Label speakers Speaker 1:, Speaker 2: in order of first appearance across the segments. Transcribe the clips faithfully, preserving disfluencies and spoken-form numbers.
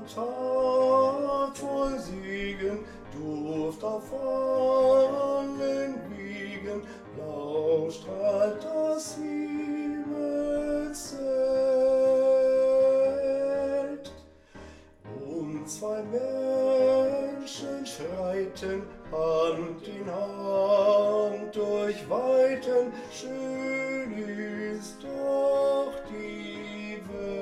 Speaker 1: Tat voll Siegen, Duft auf allen Wiegen, blau strahlt das Himmelszelt. Und zwei Menschen schreiten Hand in Hand durch Weiten, schön ist doch die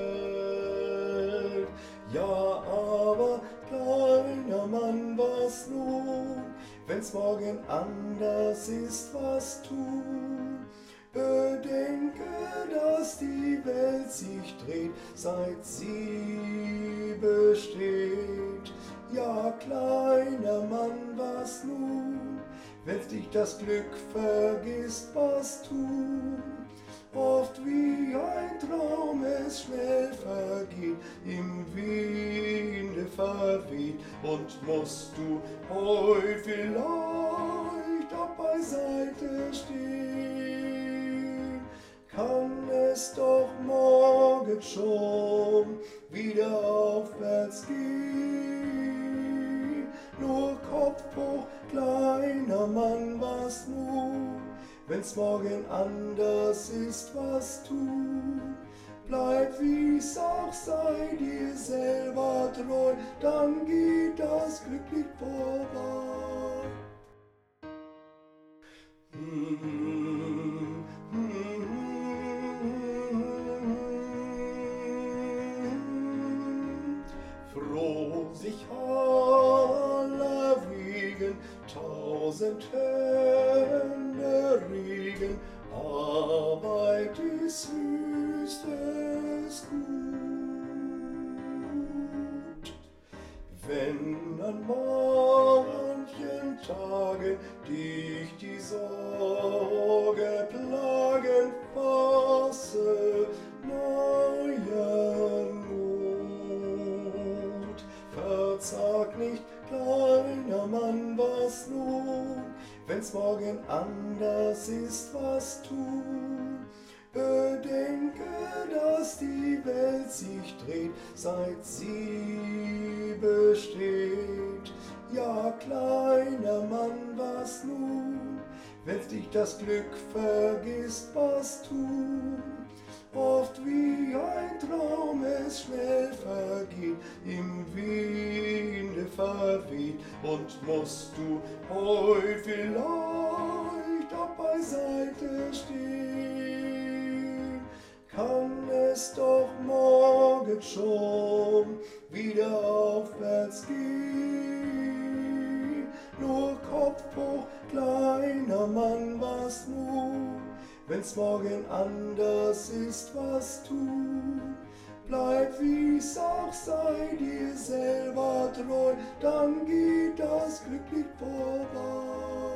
Speaker 1: Welt. Ja, aber kleiner Mann, was nun, wenn's morgen anders ist, was tun? Bedenke, dass die Welt sich dreht, seit sie besteht. Ja, kleiner Mann, was nun, wenn's dich das Glück vergisst, was tun? Oft wie ein Traum es schnell vergeht, im Winde verweht, und musst du heu vielleicht auch beiseite stehen, kann es doch morgen schon wieder aufwärts gehen. Nur Kopf hoch, kleiner Mann, was nun, wenn's morgen anders ist, was tun? Bleib wie's auch sei, dir selber treu, dann geht das Glück nicht vorbei. Mm, mm, mm. Froh sich aller wiegen, tausend Hände regen, Arbeit ist höchstes Gut. Wenn an manchen Tagen dich die Sorge plagen, fasse neuen Mut. Verzag nicht, kleiner Mann, was nun, wenn's morgen anders ist, was tun? Bedenke, dass die Welt sich dreht, seit sie besteht. Ja, kleiner Mann, was nun, wenn's dich das Glück vergisst, was tun? Oft wie ein Traum es schnell vergeht, im Winde verweht, und musst du heu vielleicht auch beiseite stehen, kann es doch morgen schon wieder aufwärts gehen. Nur Kopf hoch, kleiner Mann, was nun, wenn's morgen anders ist, was tun? Bleib wie's auch sei, dir selber treu, dann geht das Glück nicht vorbei.